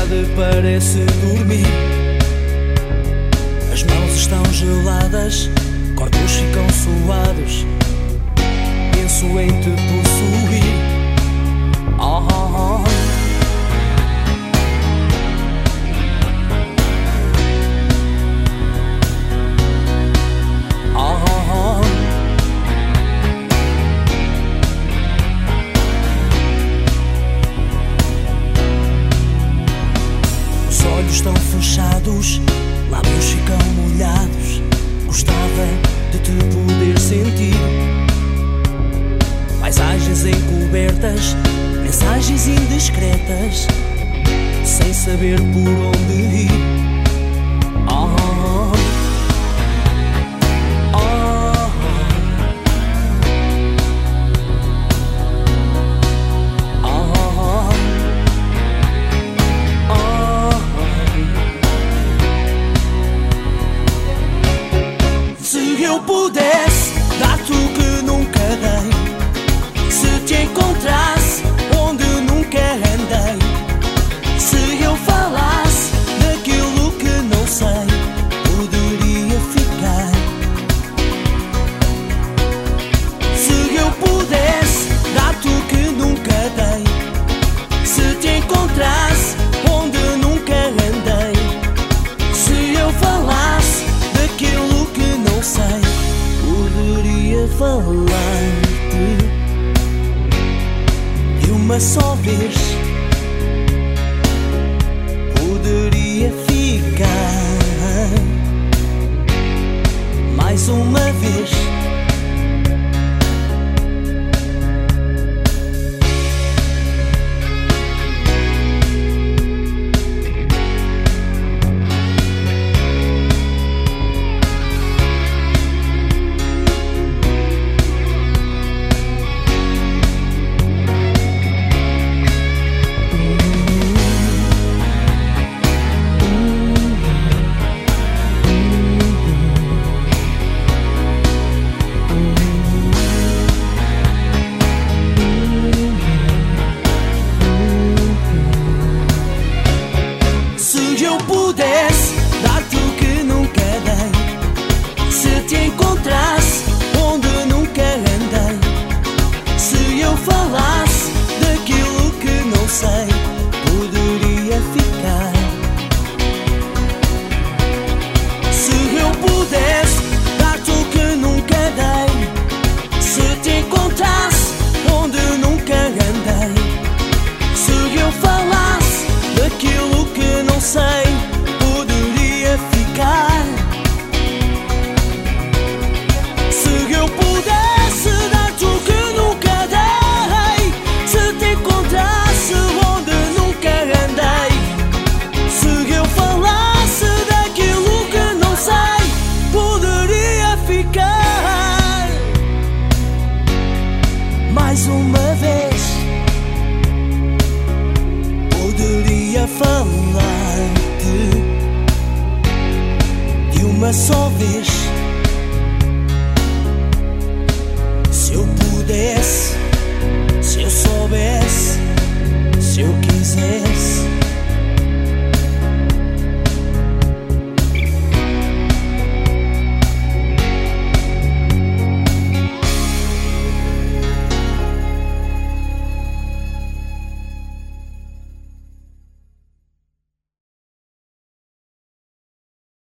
tarde parece dormir. As mãos estão geladas, corpos ficam suados. Penso em te possuir. Oh, oh, oh. Estão fechados, lábios ficam molhados. Gostava de te poder sentir. Paisagens encobertas, mensagens indiscretas, sem saber por onde ir. Oh, oh, oh. Se eu pudesse dar-te o que nunca dei, se te encontrasse onde nunca andei, se eu falasse daquilo que não sei, poderia ficar. Se eu pudesse dar-te o que nunca dei, se te encontrasse onde nunca andei, se eu falasse daquilo que não sei, poderia falar-te de uma só vez, poderia ficar mais uma vez. Se eu pudesse dar-te o que nunca dei, se te encontrasse onde nunca andei, se eu falasse daquilo que não sei, poderia ficar. Se eu pudesse dar-te o que nunca dei, se te encontrasse onde nunca andei, se eu falasse daquilo que não sei, poderia ficar. Se eu pudesse dar-te o que nunca dei, se te encontrasse onde nunca andei, se eu falasse daquilo que não sei, poderia ficar mais uma vez. Poderia falar-te de uma só vez.